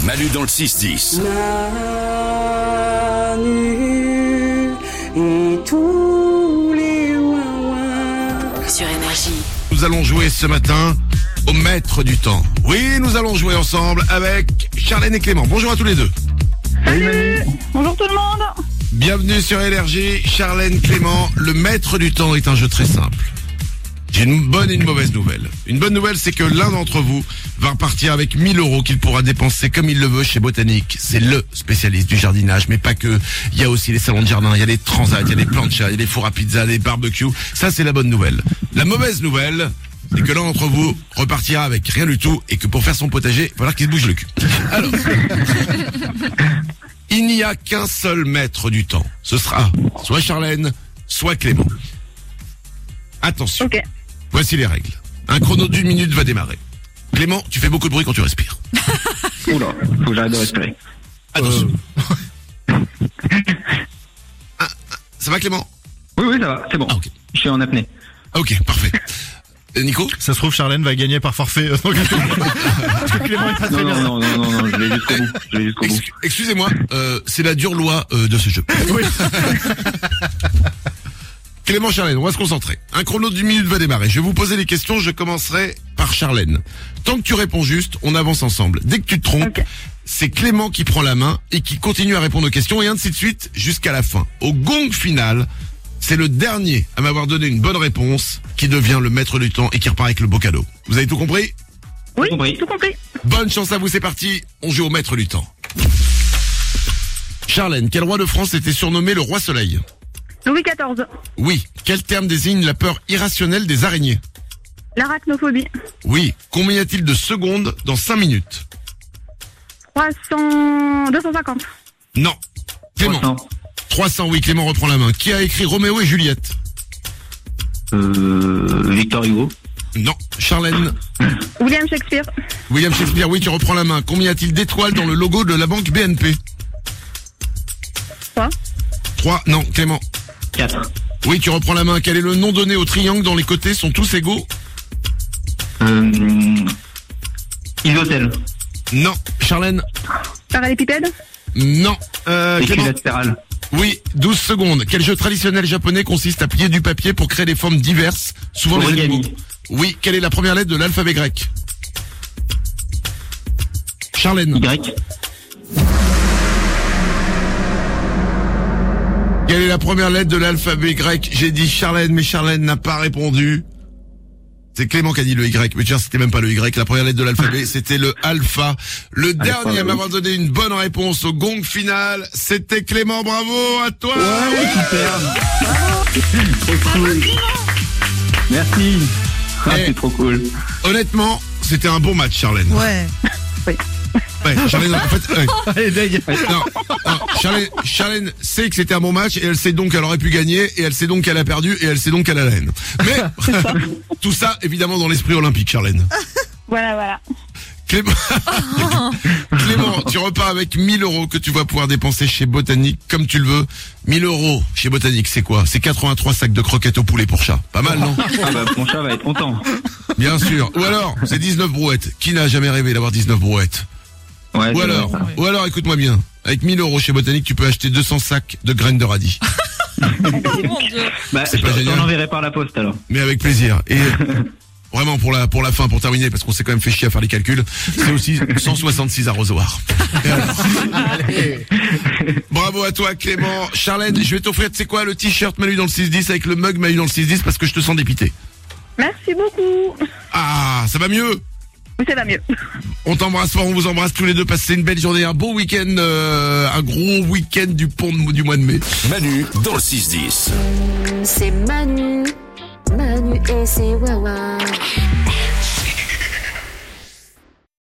Manu dans le 6-10. Manu et tous les ouin-ouin. Sur Énergie. Nous allons jouer ce matin au maître du temps. Oui, nous allons jouer ensemble avec Charlène et Clément. Bonjour à tous les deux. Salut. Bonjour tout le monde. Bienvenue sur Énergie. Charlène, Clément, le maître du temps est un jeu très simple. J'ai une bonne et une mauvaise nouvelle. Une bonne nouvelle, c'est que l'un d'entre vous va repartir avec 1000 € qu'il pourra dépenser comme il le veut chez Botanique. C'est le spécialiste du jardinage, mais pas que. Il y a aussi les salons de jardin, il y a les transats, il y a les planchas, il y a les fours à pizza, les barbecues. Ça, c'est la bonne nouvelle. La mauvaise nouvelle, c'est que l'un d'entre vous repartira avec rien du tout et que pour faire son potager, il va falloir qu'il se bouge le cul. Alors, il n'y a qu'un seul maître du temps. Ce sera soit Charlène, soit Clément. Attention. Ok. Voici les règles. Un chrono d'1 minute va démarrer. Clément, tu fais beaucoup de bruit quand tu respires. Oula, faut que j'arrête de respirer. Attention. Ça va Clément? Oui, ça va, c'est bon. Ah, ok. Je suis en apnée. Ok, parfait. Nico? Ça se trouve, Charlène va gagner par forfait. Parce que Clément est pas très bien. Non, je vais jusqu'au bout. Excusez-moi, c'est la dure loi de ce jeu. Oui. Clément, Charlène, on va se concentrer. Un chrono d'1 minute va démarrer. Je vais vous poser les questions, je commencerai par Charlène. Tant que tu réponds juste, on avance ensemble. Dès que tu te trompes, c'est Clément qui prend la main et qui continue à répondre aux questions et ainsi de suite jusqu'à la fin. Au gong final, c'est le dernier à m'avoir donné une bonne réponse qui devient le maître du temps et qui repart avec le beau cadeau. Vous avez tout compris? Oui, Compris. tout compris. Bonne chance à vous, c'est parti. On joue au maître du temps. Charlène, quel roi de France était surnommé le roi soleil? Louis XIV. Oui. Quel terme désigne la peur irrationnelle des araignées? L'arachnophobie. Oui. Combien y a-t-il de secondes dans 5 minutes? 250. Non. Clément. 300, oui, Clément reprend la main. Qui a écrit Roméo et Juliette? Victor Hugo. Non. Charlène. William Shakespeare. William Shakespeare, oui, tu reprends la main. Combien y a-t-il d'étoiles dans le logo de la banque BNP? 3. 3, non, Clément. 4. Oui, tu reprends la main. Quel est le nom donné au triangle dont les côtés sont tous égaux? Isocèle. Non. Charlène. Parallépipède. Non. Clément. Équilatéral. Oui, 12 secondes. Quel jeu traditionnel japonais consiste à plier du papier pour créer des formes diverses, souvent les Origami. animaux? Oui, quelle est la première lettre de l'alphabet grec? Charlène. Y. Quelle est la première lettre de l'alphabet grec? J'ai dit Charlène, mais Charlène n'a pas répondu. C'est Clément qui a dit le Y, mais tiens, c'était même pas le Y. La première lettre de l'alphabet, c'était le alpha. Le dernier à m'avoir donné une bonne réponse au gong final, c'était Clément. Bravo à toi. Trop cool. Merci. Eh. C'est trop cool. Honnêtement, c'était un bon match, Charlène. Ouais. Ouais, Charlène, en fait, ouais. Allez, deg. Non, Charlène sait que c'était un bon match et elle sait donc qu'elle aurait pu gagner et elle sait donc qu'elle a perdu et elle sait donc qu'elle a la haine. Mais tout ça, évidemment, dans l'esprit olympique, Charlène. Voilà. Clément, tu repars avec 1000 € que tu vas pouvoir dépenser chez Botanique comme tu le veux. 1000 € chez Botanique, c'est quoi? C'est 83 sacs de croquettes au poulet pour chat. Pas mal, non? Ah bah, mon chat va être content. Bien sûr. Ou alors, c'est 19 brouettes. Qui n'a jamais rêvé d'avoir 19 brouettes? Ouais, Ou alors, écoute-moi bien. Avec 1000 € chez Botanique, tu peux acheter 200 sacs de graines de radis. Mon Dieu. Bah, C'est pas je génial. t'en enverrai par la poste alors. Mais avec plaisir. Et vraiment pour la fin, pour terminer, parce qu'on s'est quand même fait chier à faire les calculs, c'est aussi 166 arrosoirs. Et alors bravo à toi Clément. Charlène, je vais t'offrir, tu sais quoi, le t-shirt Manu dans le 6-10 avec le mug Manu dans le 6-10 parce que je te sens dépité. Merci beaucoup. Ah, ça va mieux? Oui, ça va mieux. On t'embrasse fort, on vous embrasse tous les deux. Passez une belle journée, un beau week-end, un gros week-end du pont du mois de mai. Manu dans le 6-10. C'est Manu et ses wawa.